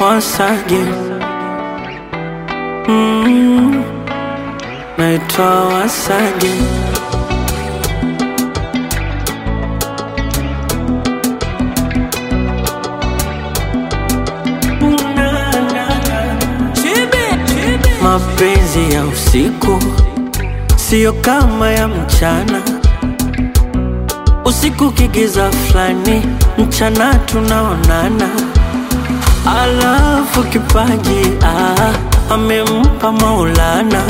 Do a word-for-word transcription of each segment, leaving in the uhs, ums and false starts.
Wasage. Mm, naitwa Wasage. Mapenzi ya usiku sio kama ya mchana. Usiku kigiza flani, mchana tunaonana. Alafu kipaji ah, amempa Maulana.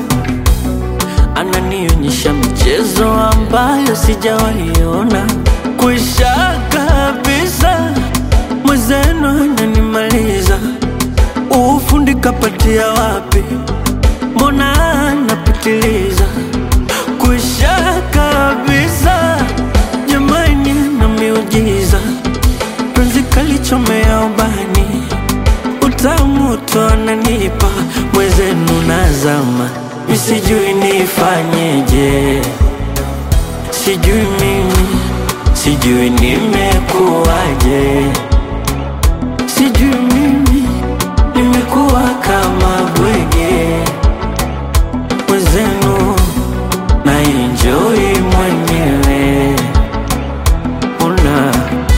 Ananionyesha michezo ambayo sijawaiona. Kwisha kabisa, mwezenu ananimaliza. Ufundi kapatia wapi? Mbona napitiliza? Kwisha kabisa, jamani na miujiza. Penzi kalichomea ubani, utamu tu ananipa. Mwezenu nazama, misijui nifanyeje. Sijui mimi, sijui nimekuwaje. Sijui mimi, nimekuwa kama bwege. Mwezenu na enjoy mwenyewe. Una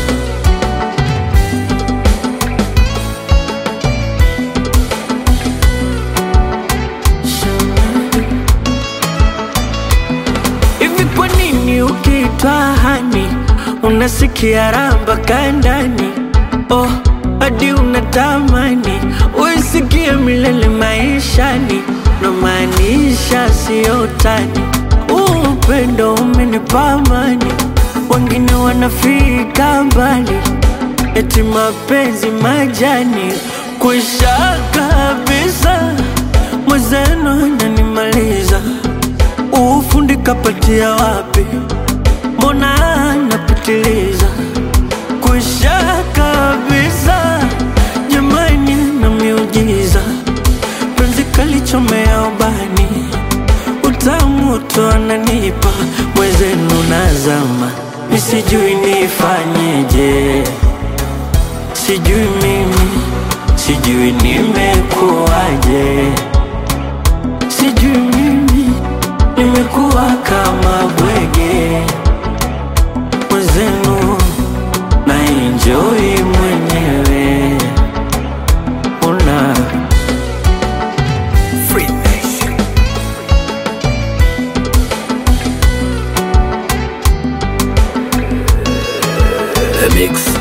hivi, kwa nini ukiitwa hani unasikia ramba kandani? Oh, hadi unatamani uisikie milele maishani. Na maanisha sio utani, upendo umenipa amani. Wengine wanafika mbali, eti mapenzi majani. Kwisha kabisa, mwezenu ananimaliza. Ufundi kapatia wapi? Mbona napitiliza? Kwisha kabisa, jamani na miujiza. Penzi kalichomea ubani, utamu tu ananipa. Mwezenu nazama, misijui nifanyeje. Sijui mimi, sijui nimekuwaje. Sijui mimi, nimekuwa kama bwege. Mwezenu na enjoy mwenyewe. Una Mix.